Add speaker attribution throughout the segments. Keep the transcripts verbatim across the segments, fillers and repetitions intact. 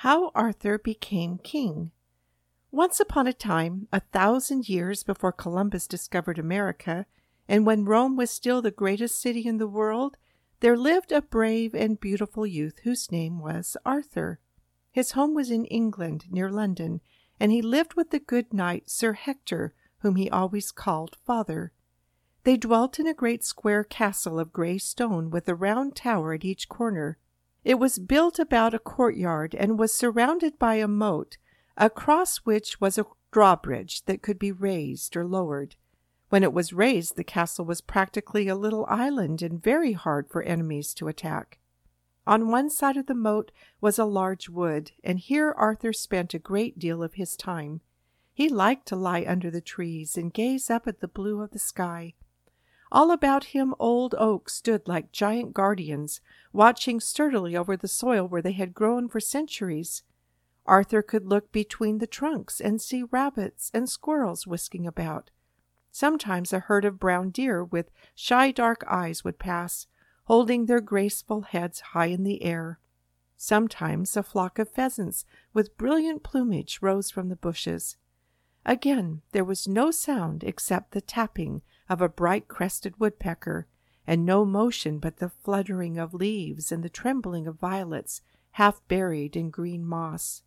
Speaker 1: How Arthur Became King. Once upon a time, a thousand years before Columbus discovered America, and when Rome was still the greatest city in the world, there lived a brave and beautiful youth whose name was Arthur. His home was in England, near London, and he lived with the good knight Sir Hector, whom he always called father. They dwelt in a great square castle of grey stone with a round tower at each corner. It was built about a courtyard and was surrounded by a moat, across which was a drawbridge that could be raised or lowered. When it was raised, the castle was practically a little island and very hard for enemies to attack. On one side of the moat was a large wood, and here Arthur spent a great deal of his time. He liked to lie under the trees and gaze up at the blue of the sky. All about him old oaks stood like giant guardians, watching sturdily over the soil where they had grown for centuries. Arthur could look between the trunks and see rabbits and squirrels whisking about. Sometimes a herd of brown deer with shy dark eyes would pass, holding their graceful heads high in the air. Sometimes a flock of pheasants with brilliant plumage rose from the bushes. Again, there was no sound except the tapping of a bright-crested woodpecker, and no motion but the fluttering of leaves and the trembling of violets, half buried in green moss.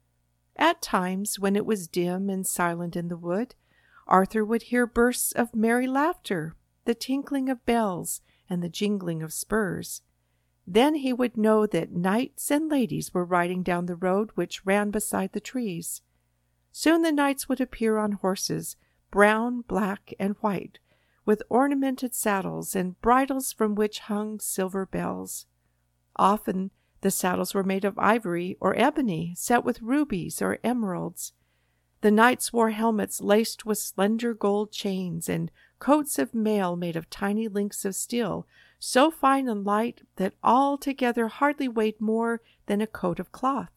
Speaker 1: At times, when it was dim and silent in the wood, Arthur would hear bursts of merry laughter, the tinkling of bells, and the jingling of spurs. Then he would know that knights and ladies were riding down the road which ran beside the trees. Soon the knights would appear on horses, brown, black, and white, with ornamented saddles and bridles from which hung silver bells. Often the saddles were made of ivory or ebony, set with rubies or emeralds. The knights wore helmets laced with slender gold chains and coats of mail made of tiny links of steel, so fine and light that all together hardly weighed more than a coat of cloth.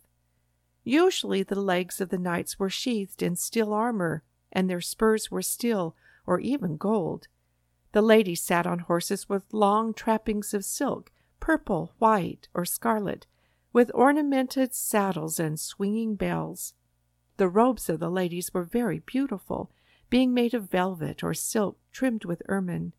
Speaker 1: Usually the legs of the knights were sheathed in steel armor, and their spurs were steel or even gold. The ladies sat on horses with long trappings of silk, purple, white, or scarlet, with ornamented saddles and swinging bells. The robes of the ladies were very beautiful, being made of velvet or silk trimmed with ermine.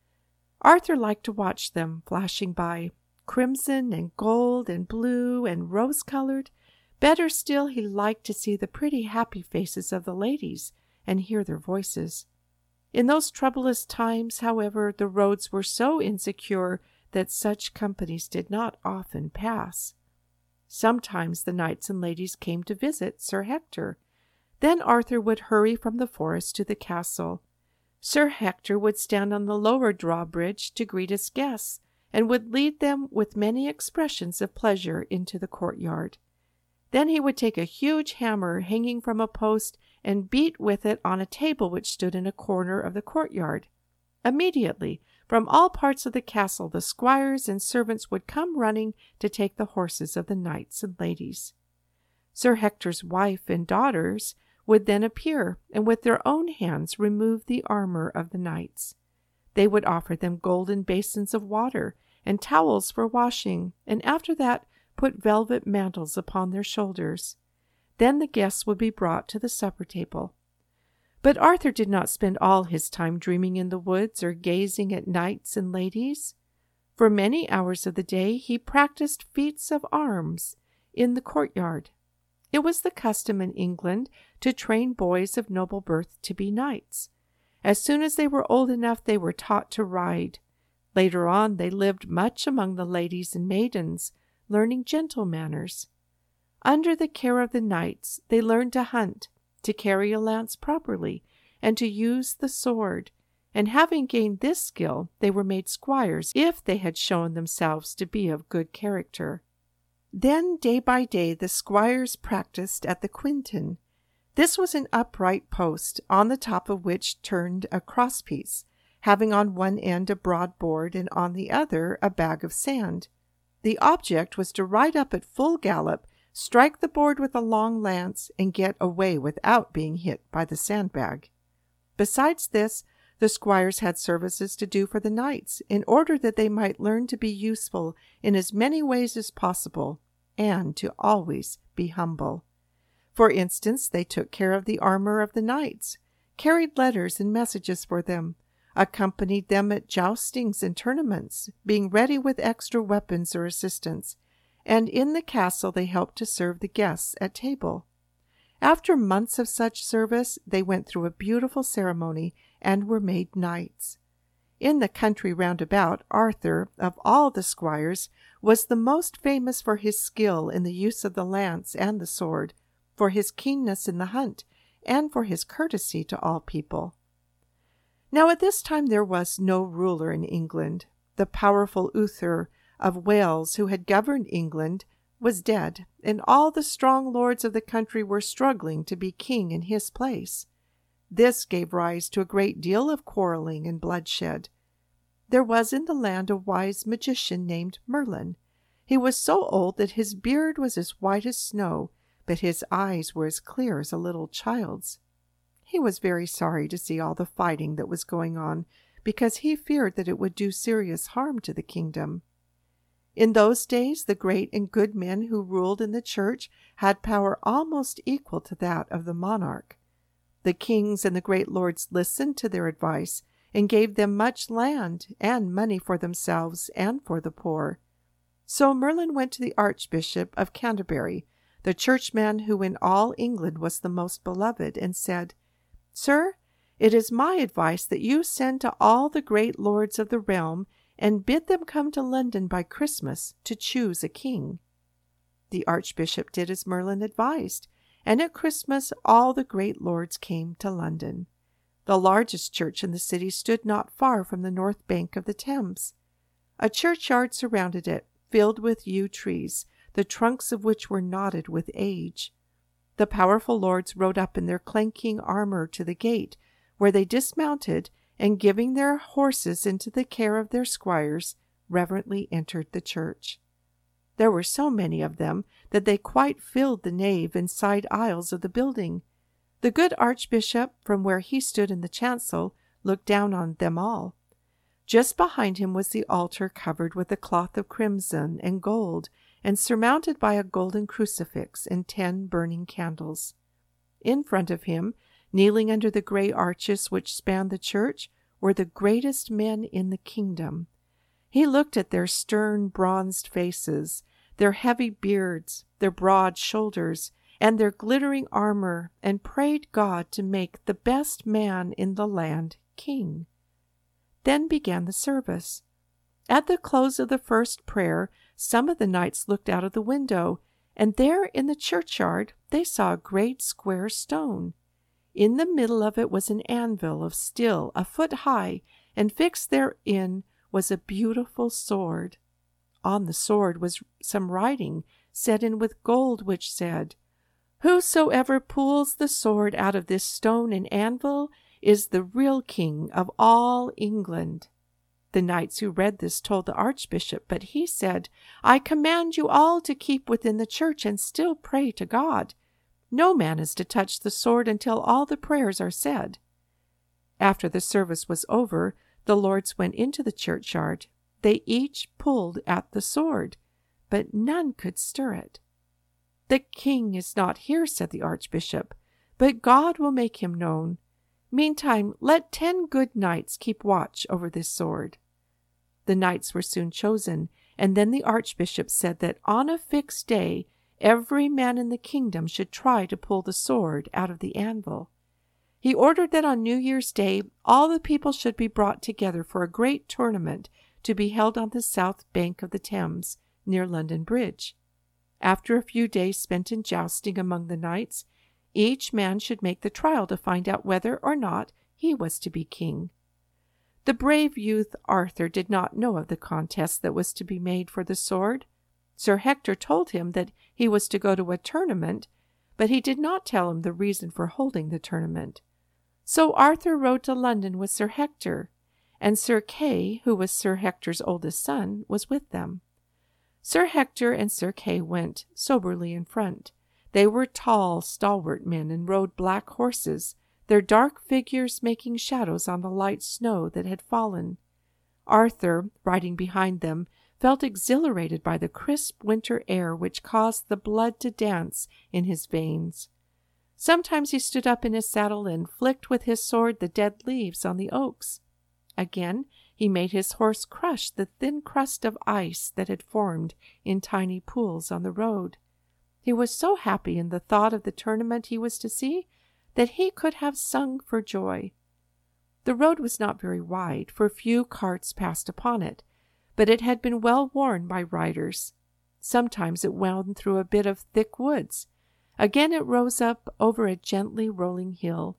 Speaker 1: Arthur liked to watch them flashing by, crimson and gold and blue and rose-colored. Better still, he liked to see the pretty, happy faces of the ladies and hear their voices. In those troublous times, however, the roads were so insecure that such companies did not often pass. Sometimes the knights and ladies came to visit Sir Hector. Then Arthur would hurry from the forest to the castle. Sir Hector would stand on the lower drawbridge to greet his guests, and would lead them with many expressions of pleasure into the courtyard. Then he would take a huge hammer hanging from a post and beat with it on a table which stood in a corner of the courtyard. Immediately, from all parts of the castle, the squires and servants would come running to take the horses of the knights and ladies. Sir Hector's wife and daughters would then appear, and with their own hands remove the armor of the knights. They would offer them golden basins of water and towels for washing, and after that put velvet mantles upon their shoulders. Then the guests would be brought to the supper table. But Arthur did not spend all his time dreaming in the woods or gazing at knights and ladies. For many hours of the day he practiced feats of arms in the courtyard. It was the custom in England to train boys of noble birth to be knights. As soon as they were old enough, they were taught to ride. Later on, they lived much among the ladies and maidens, learning gentle manners. Under the care of the knights, they learned to hunt, to carry a lance properly, and to use the sword, and having gained this skill, they were made squires if they had shown themselves to be of good character. Then, day by day, the squires practiced at the quinton. This was an upright post, on the top of which turned a crosspiece, having on one end a broad board and on the other a bag of sand. The object was to ride up at full gallop, strike the board with a long lance, and get away without being hit by the sandbag. Besides this, the squires had services to do for the knights, in order that they might learn to be useful in as many ways as possible. and to always be humble. For instance, they took care of the armor of the knights, carried letters and messages for them, accompanied them at joustings and tournaments, being ready with extra weapons or assistance, and in the castle they helped to serve the guests at table. After months of such service, they went through a beautiful ceremony and were made knights. In the country round about, Arthur, of all the squires, was the most famous for his skill in the use of the lance and the sword, for his keenness in the hunt, and for his courtesy to all people. Now at this time there was no ruler in England. The powerful Uther of Wales, who had governed England, was dead, and all the strong lords of the country were struggling to be king in his place. This gave rise to a great deal of quarreling and bloodshed. There was in the land a wise magician named Merlin. He was so old that his beard was as white as snow, but his eyes were as clear as a little child's. He was very sorry to see all the fighting that was going on, because he feared that it would do serious harm to the kingdom. In those days, the great and good men who ruled in the church had power almost equal to that of the monarch. The kings and the great lords listened to their advice and gave them much land and money for themselves and for the poor. So Merlin went to the Archbishop of Canterbury, the churchman who in all England was the most beloved, and said, "Sir, it is my advice that you send to all the great lords of the realm and bid them come to London by Christmas to choose a king." The archbishop did as Merlin advised, and at Christmas all the great lords came to London. The largest church in the city stood not far from the north bank of the Thames. A churchyard surrounded it, filled with yew trees, the trunks of which were knotted with age. The powerful lords rode up in their clanking armor to the gate, where they dismounted, and giving their horses into the care of their squires, reverently entered the church. There were so many of them that they quite filled the nave and side aisles of the building. The good archbishop, from where he stood in the chancel, looked down on them all. Just behind him was the altar covered with a cloth of crimson and gold, and surmounted by a golden crucifix and ten burning candles. In front of him, kneeling under the gray arches which spanned the church, were the greatest men in the kingdom. He looked at their stern, bronzed faces, their heavy beards, their broad shoulders, and their glittering armor, and prayed God to make the best man in the land king. Then began the service. At the close of the first prayer, some of the knights looked out of the window, and there in the churchyard they saw a great square stone. In the middle of it was an anvil of steel a foot high, and fixed therein was a beautiful sword. On the sword was some writing set in with gold, which said, "Whosoever pulls the sword out of this stone and anvil is the real king of all England." The knights who read this told the archbishop, but he said, "I command you all to keep within the church and still pray to God. No man is to touch the sword until all the prayers are said." After the service was over, the lords went into the churchyard. They each pulled at the sword, but none could stir it. "The king is not here," said the archbishop, "but God will make him known. Meantime, let ten good knights keep watch over this sword." The knights were soon chosen, and then the archbishop said that on a fixed day every man in the kingdom should try to pull the sword out of the anvil. He ordered that on New Year's Day all the people should be brought together for a great tournament to be held on the south bank of the Thames, near London Bridge. After a few days spent in jousting among the knights, each man should make the trial to find out whether or not he was to be king. The brave youth Arthur did not know of the contest that was to be made for the sword. Sir Hector told him that he was to go to a tournament, but he did not tell him the reason for holding the tournament. So Arthur rode to London with Sir Hector, and Sir Kay, who was Sir Hector's oldest son, was with them. Sir Hector and Sir Kay went soberly in front. They were tall, stalwart men and rode black horses, their dark figures making shadows on the light snow that had fallen. Arthur, riding behind them, felt exhilarated by the crisp winter air which caused the blood to dance in his veins. Sometimes he stood up in his saddle and flicked with his sword the dead leaves on the oaks. Again, he made his horse crush the thin crust of ice that had formed in tiny pools on the road. He was so happy in the thought of the tournament he was to see that he could have sung for joy. The road was not very wide, for few carts passed upon it, but it had been well worn by riders. Sometimes it wound through a bit of thick woods. Again it rose up over a gently rolling hill.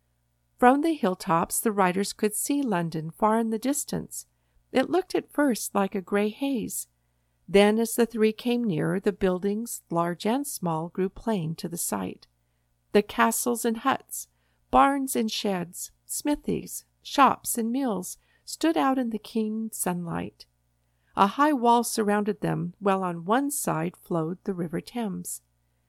Speaker 1: From the hilltops the riders could see London far in the distance. It looked at first like a gray haze. Then, as the three came nearer, the buildings, large and small, grew plain to the sight. The castles and huts, barns and sheds, smithies, shops and mills stood out in the keen sunlight. A high wall surrounded them, while on one side flowed the River Thames.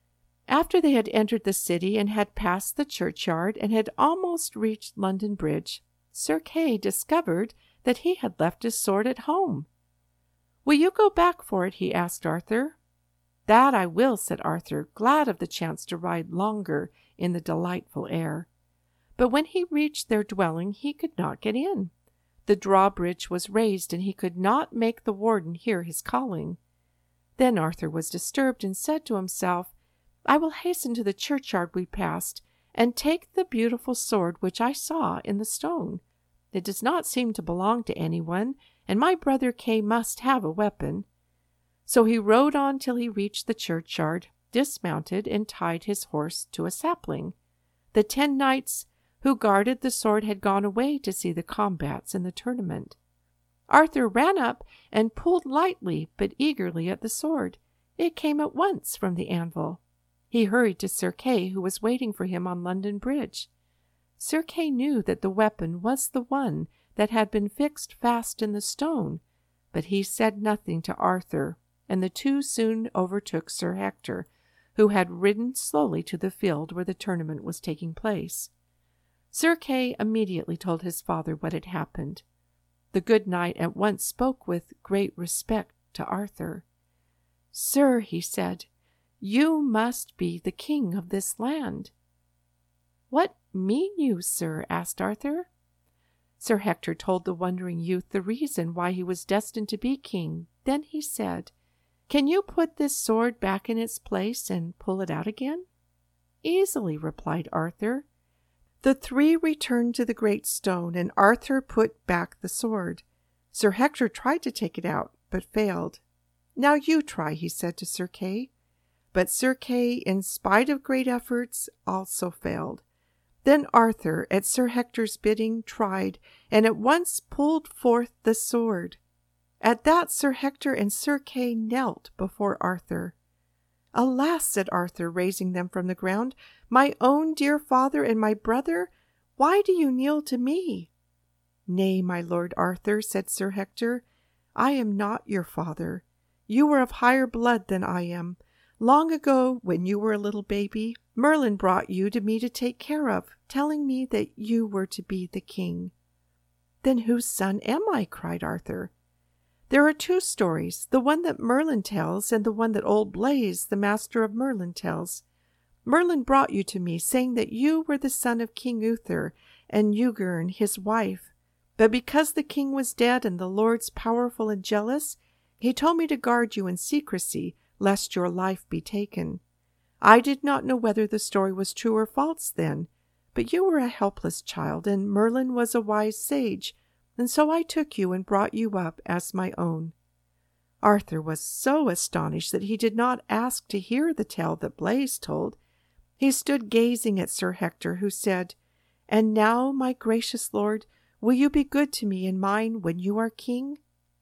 Speaker 1: After they had entered the city and had passed the churchyard and had almost reached London Bridge, Sir Kay discovered that he had left his sword at home. "Will you go back for it?" he asked Arthur. "That I will," said Arthur, glad of the chance to ride longer in the delightful air. But when he reached their dwelling he could not get in. The drawbridge was raised, and he could not make the warden hear his calling. Then Arthur was disturbed and said to himself, "I will hasten to the churchyard we passed, and take the beautiful sword which I saw in the stone. It does not seem to belong to anyone, and my brother Kay must have a weapon." So he rode on till he reached the churchyard, dismounted, and tied his horse to a sapling. The ten knights who guarded the sword had gone away to see the combats in the tournament. Arthur ran up and pulled lightly but eagerly at the sword. It came at once from the anvil. He hurried to Sir Kay, who was waiting for him on London Bridge. Sir Kay knew that the weapon was the one that had been fixed fast in the stone, but he said nothing to Arthur, and the two soon overtook Sir Hector, who had ridden slowly to the field where the tournament was taking place. Sir Kay immediately told his father what had happened. The good knight at once spoke with great respect to Arthur. "Sir," he said, "you must be the king of this land." "What mean you, sir?" asked Arthur. Sir Hector told the wondering youth the reason why he was destined to be king. Then he said, "Can you put this sword back in its place and pull it out again?" "Easily," replied Arthur. The three returned to the great stone, and Arthur put back the sword. Sir Hector tried to take it out, but failed. "Now you try," he said to Sir Kay. But Sir Kay, in spite of great efforts, also failed. Then Arthur, at Sir Hector's bidding, tried, and at once pulled forth the sword. At that Sir Hector and Sir Kay knelt before Arthur. "Alas," said Arthur, raising them from the ground, "my own dear father and my brother, why do you kneel to me?" "Nay, my lord Arthur," said Sir Hector, "I am not your father. You are of higher blood than I am. Long ago, when you were a little baby, Merlin brought you to me to take care of, telling me that you were to be the king." "Then whose son am I?" cried Arthur. "There are two stories, the one that Merlin tells and the one that old Blaise, the master of Merlin, tells. Merlin brought you to me, saying that you were the son of King Uther and Ugerne, his wife. But because the king was dead and the lords powerful and jealous, he told me to guard you in secrecy, lest your life be taken. I did not know whether the story was true or false then, but you were a helpless child, and Merlin was a wise sage, and so I took you and brought you up as my own." Arthur was so astonished that he did not ask to hear the tale that Blaise told. He stood gazing at Sir Hector, who said, "And now, my gracious lord, will you be good to me and mine when you are king?"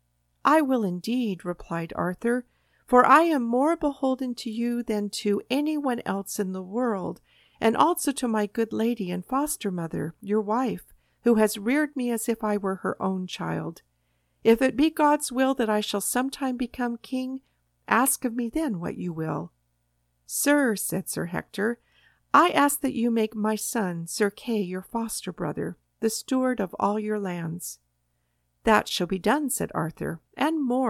Speaker 1: "I will indeed," replied Arthur, "for I am more beholden to you than to any one else in the world, and also to my good lady and foster mother, your wife, who has reared me as if I were her own child. If it be God's will that I shall sometime become king, ask of me then what you will." "Sir," said Sir Hector, "I ask that you make my son, Sir Kay, your foster brother, the steward of all your lands." "That shall be done," said Arthur, "and more,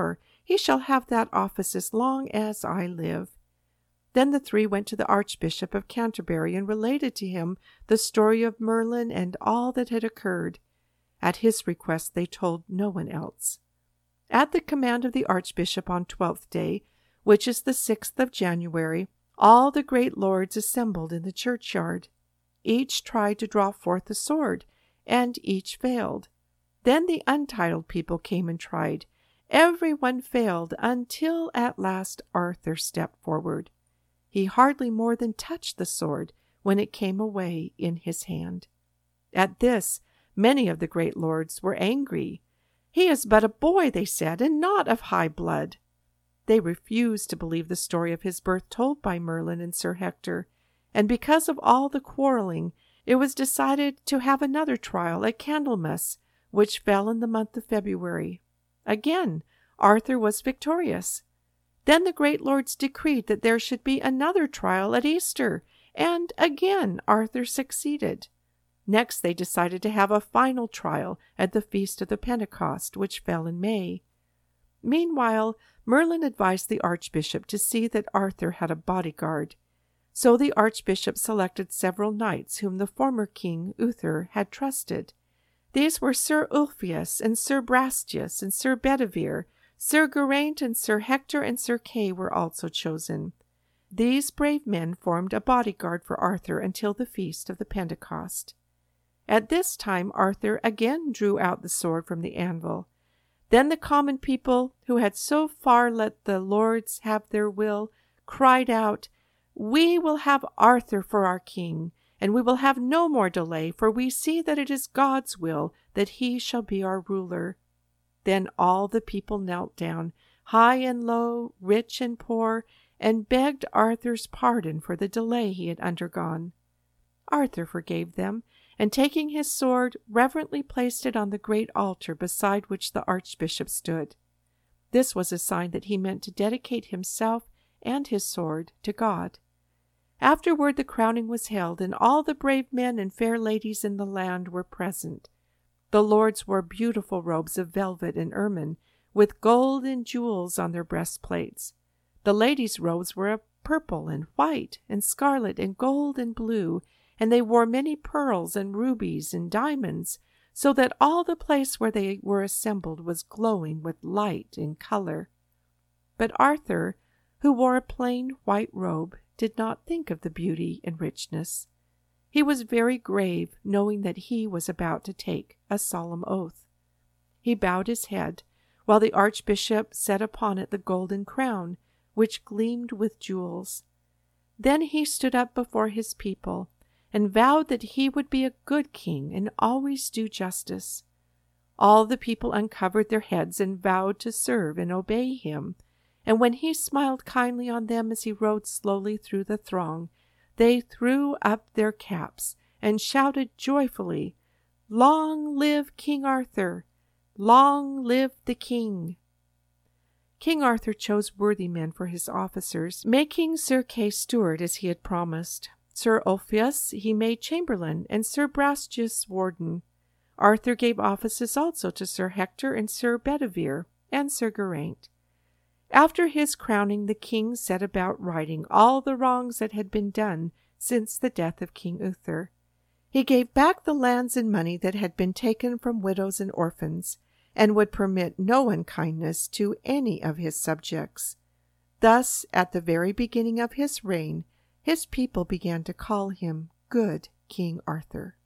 Speaker 1: He shall have that office as long as I live." Then the three went to the Archbishop of Canterbury and related to him the story of Merlin and all that had occurred. At his request they told no one else. At the command of the Archbishop on Twelfth Day, which is the sixth of January, all the great lords assembled in the churchyard. Each tried to draw forth a sword, and each failed. Then the untitled people came and tried. Every one failed, until at last Arthur stepped forward. He hardly more than touched the sword when it came away in his hand. At this, many of the great lords were angry. "He is but a boy," they said, "and not of high blood." They refused to believe the story of his birth told by Merlin and Sir Hector, and because of all the quarreling, it was decided to have another trial at Candlemas, which fell in the month of February. Again, Arthur was victorious. Then the great lords decreed that there should be another trial at Easter, and again Arthur succeeded. Next they decided to have a final trial at the Feast of the Pentecost, which fell in May. Meanwhile, Merlin advised the Archbishop to see that Arthur had a bodyguard. So the Archbishop selected several knights whom the former king, Uther, had trusted. These were Sir Ulfius and Sir Brastias and Sir Bedivere. Sir Geraint and Sir Hector and Sir Kay were also chosen. These brave men formed a bodyguard for Arthur until the Feast of the Pentecost. At this time Arthur again drew out the sword from the anvil. Then the common people, who had so far let the lords have their will, cried out, "We will have Arthur for our king, and we will have no more delay, for we see that it is God's will that he shall be our ruler." Then all the people knelt down, high and low, rich and poor, and begged Arthur's pardon for the delay he had undergone. Arthur forgave them, and taking his sword, reverently placed it on the great altar beside which the Archbishop stood. This was a sign that he meant to dedicate himself and his sword to God. Afterward the crowning was held, and all the brave men and fair ladies in the land were present. The lords wore beautiful robes of velvet and ermine, with gold and jewels on their breastplates. The ladies' robes were of purple and white and scarlet and gold and blue, and they wore many pearls and rubies and diamonds, so that all the place where they were assembled was glowing with light and color. But Arthur, who wore a plain white robe, did not think of the beauty and richness. He was very grave, knowing that he was about to take a solemn oath. He bowed his head, while the Archbishop set upon it the golden crown, which gleamed with jewels. Then he stood up before his people, and vowed that he would be a good king and always do justice. All the people uncovered their heads and vowed to serve and obey him, and when he smiled kindly on them as he rode slowly through the throng, they threw up their caps and shouted joyfully, "Long live King Arthur! Long live the king!" King Arthur chose worthy men for his officers, making Sir Kay steward as he had promised. Sir Ulfius he made chamberlain, and Sir Brastias warden. Arthur gave offices also to Sir Hector and Sir Bedivere and Sir Geraint. After his crowning, the king set about righting all the wrongs that had been done since the death of King Uther. He gave back the lands and money that had been taken from widows and orphans, and would permit no unkindness to any of his subjects. Thus, at the very beginning of his reign, his people began to call him Good King Arthur.